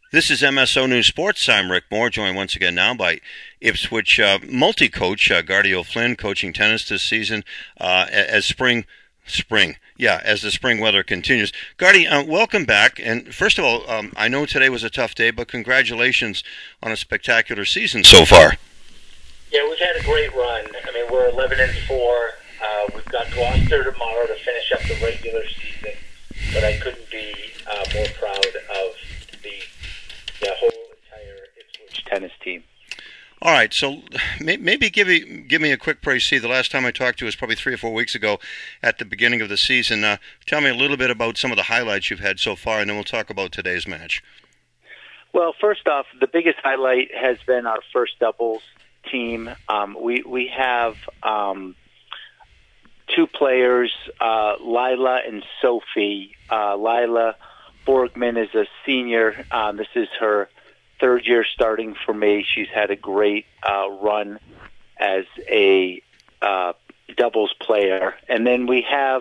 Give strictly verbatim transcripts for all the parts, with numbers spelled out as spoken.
This is M S O News Sports. I'm Rick Moore, joined once again now by Ipswich uh, multi-coach uh, Gardy O'Flynn, coaching tennis this season uh, as spring, spring, yeah, as the spring weather continues. Gardy, uh, welcome back. And first of all, um, I know today was a tough day, but congratulations on a spectacular season so far. Yeah, we've had a great run. I mean, we're eleven and four. Uh, we've got Gloucester tomorrow to finish up the regular season, but I couldn't be uh, more proud of the the whole entire Ipswich tennis team. All right, so maybe give me give me a quick précis. The last time I talked to you was probably three or four weeks ago at the beginning of the season. Uh, tell me a little bit about some of the highlights you've had so far, and then we'll talk about today's match. Well, first off, the biggest highlight has been our first doubles team. Um, we, we have um, two players, uh, Lila and Sophie. Uh, Lila Borgman is a senior. Um, this is her third year starting for me. She's had a great uh, run as a uh, doubles player. And then we have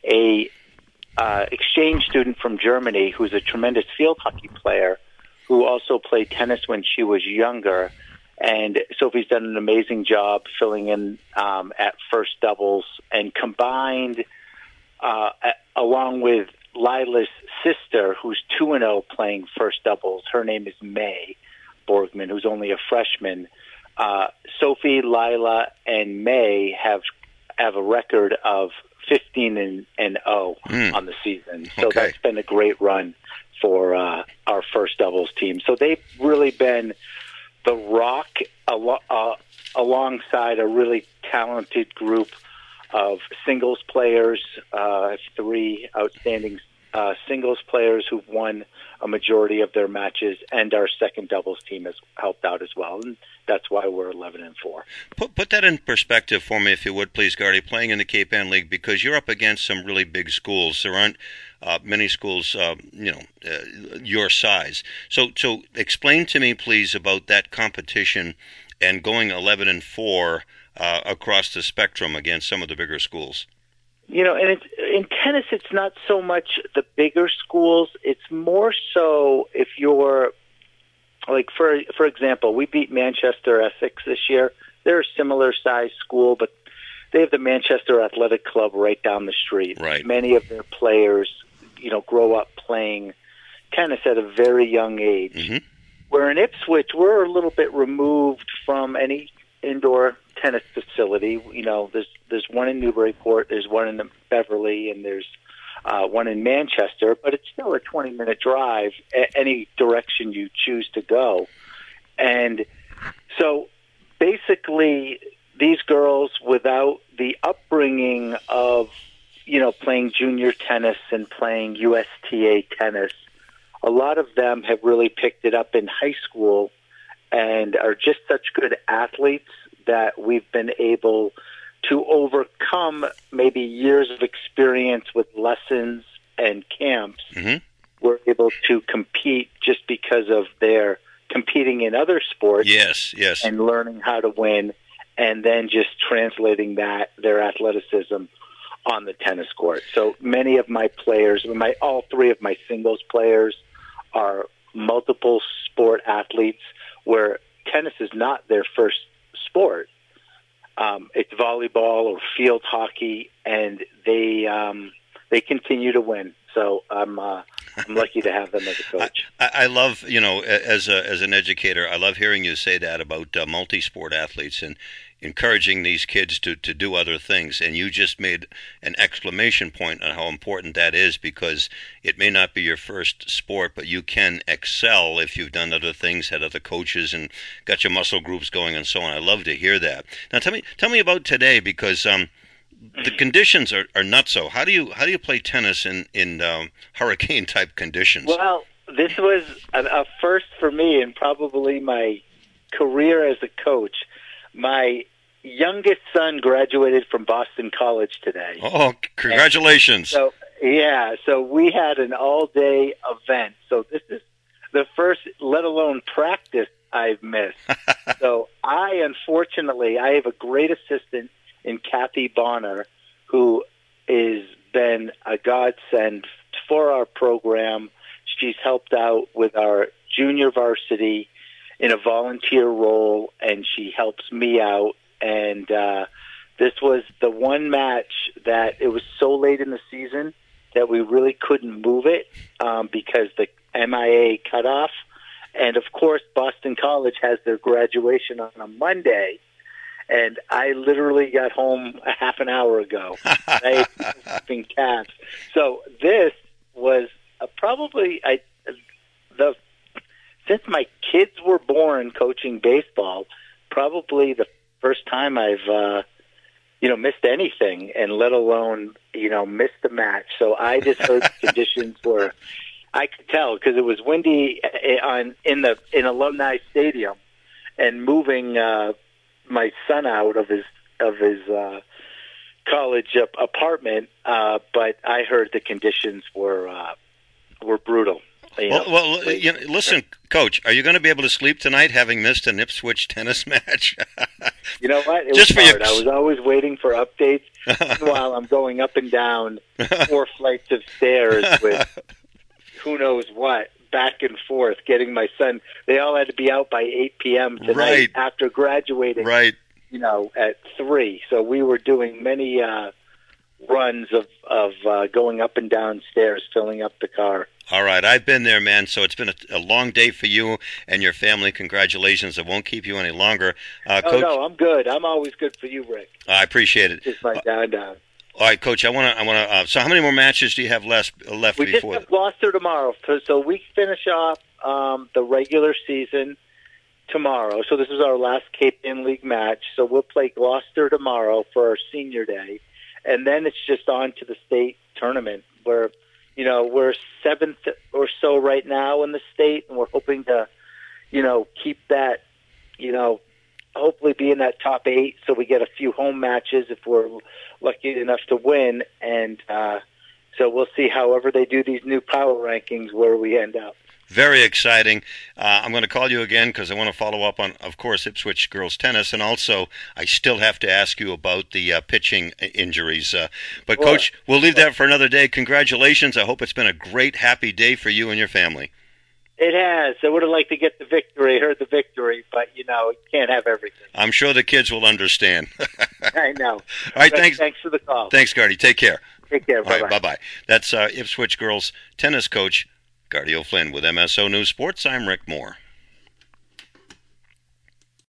a uh, exchange student from Germany who's a tremendous field hockey player who also played tennis when she was younger. And Sophie's done an amazing job filling in um, at first doubles, and combined uh, along with Lila's sister, who's two and zero playing first doubles. Her name is May Borgman, who's only a freshman. Uh, Sophie, Lila, and May have have a record of fifteen and and zero mm. on the season. So okay. That's been a great run for uh, our first doubles team. So they've really been the rock al- uh, alongside a really talented group of singles players, uh, three outstanding uh, singles players who've won a majority of their matches, and our second doubles team has helped out as well, and that's why we're eleven and four. Put put that in perspective for me, if you would, please, Gardy. Playing in the Cape Ann League, because you're up against some really big schools. There aren't uh, many schools, uh, you know, uh, your size. So so explain to me, please, about that competition and going eleven and four uh, across the spectrum against some of the bigger schools. You know, and it's, in tennis, it's not so much the bigger schools. It's more so if you're, like, for for example, we beat Manchester Essex this year. They're a similar size school, but they have the Manchester Athletic Club right down the street. Right. Many of their players, you know, grow up playing tennis at a very young age. Mm-hmm. Where in Ipswich, we're a little bit removed from any indoor tennis facility. You know, there's there's one in Newburyport, there's one in Beverly, and there's uh, one in Manchester, but it's still a twenty-minute drive a- any direction you choose to go. And so basically these girls, without the upbringing of, you know, playing junior tennis and playing U S T A tennis, a lot of them have really picked it up in high school and are just such good athletes that we've been able to overcome maybe years of experience with lessons and camps. Mm-hmm. We're able to compete just because of their competing in other sports. Yes, yes. And learning how to win, and then just translating that, their athleticism, on the tennis court. So many of my players, my all three of my singles players are multiple sport athletes where tennis is not their first sport. Um, it's volleyball or field hockey, and they um, they continue to win. So I'm uh, I'm lucky to have them as a coach. I, I love, you know, as a as an educator, I love hearing you say that about uh, multi-sport athletes and encouraging these kids to, to do other things. And you just made an exclamation point on how important that is, because it may not be your first sport, but you can excel if you've done other things, had other coaches, and got your muscle groups going and so on. I love to hear that. Now tell me tell me about today, because um, the conditions are, are not so. How do you how do you play tennis in, in um, hurricane type conditions? Well, this was a, a first for me, and probably my career as a coach. My youngest son graduated from Boston College today. Oh, congratulations. And so, yeah, so we had an all-day event. So this is the first, let alone practice, I've missed. So I, unfortunately, I have a great assistant in Kathy Bonner, who has been a godsend for our program. She's helped out with our junior varsity in a volunteer role, and she helps me out. And uh, this was the one match that it was so late in the season that we really couldn't move it um, because the M I A cut off. And, of course, Boston College has their graduation on a Monday, and I literally got home a half an hour ago. I had been calves. So this was uh, probably I, the since my kids were born coaching baseball, probably the first time I've uh, you know missed anything, and let alone you know missed a match. So I just heard the conditions were. I could tell because it was windy on in the in Alumni Stadium, and moving uh, my son out of his of his uh, college ap- apartment. Uh, but I heard the conditions were uh, were brutal. You Well, know, well you know, listen, Coach, are you going to be able to sleep tonight, having missed an Ipswich tennis match? You know what? It Just was for hard. you. I was always waiting for updates. Meanwhile, I'm going up and down four flights of stairs with who knows what, back and forth, getting my son. They all had to be out by eight p.m. tonight Right. after graduating, Right. you know, at three. So we were doing many uh, runs of, of uh, going up and down stairs, filling up the car. All right, I've been there, man. So it's been a, a long day for you and your family. Congratulations. I won't keep you any longer. Uh, Oh, Coach, no, I'm good. I'm always good for you, Rick. I appreciate it. Just my down, down. All right, Coach, I want to. I want to. Uh, so, how many more matches do you have left left We just before? have Gloucester tomorrow, so, so we finish off um, the regular season tomorrow. So this is our last Cape Ann League match. So we'll play Gloucester tomorrow for our senior day, and then it's just on to the state tournament where, you know, we're seventh or so right now in the state, and we're hoping to, you know, keep that, you know, hopefully be in that top eight so we get a few home matches if we're lucky enough to win. And uh, so we'll see however they do these new power rankings where we end up. Very exciting. Uh, I'm going to call you again because I want to follow up on, of course, Ipswich girls tennis, and also I still have to ask you about the uh, pitching injuries. Uh, but, Sure. Coach, we'll leave that for another day. Congratulations. I hope it's been a great, happy day for you and your family. It has. I would have liked to get the victory, heard the victory, but, you know, you can't have everything. I'm sure the kids will understand. I know. All right, But thanks. Thanks for the call. Thanks, Gardy. Take care. Take care. All Bye-bye. right, bye-bye. That's uh, Ipswich girls tennis coach Gardy O'Flynn with M S O News Sports. I'm Rick Moore.